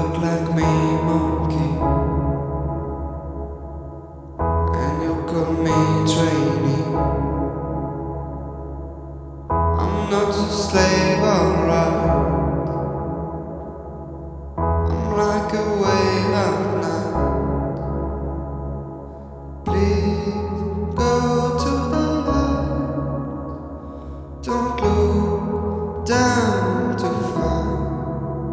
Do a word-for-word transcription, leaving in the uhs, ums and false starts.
look like me, monkey, and you call me trainee. I'm not a slave, alright.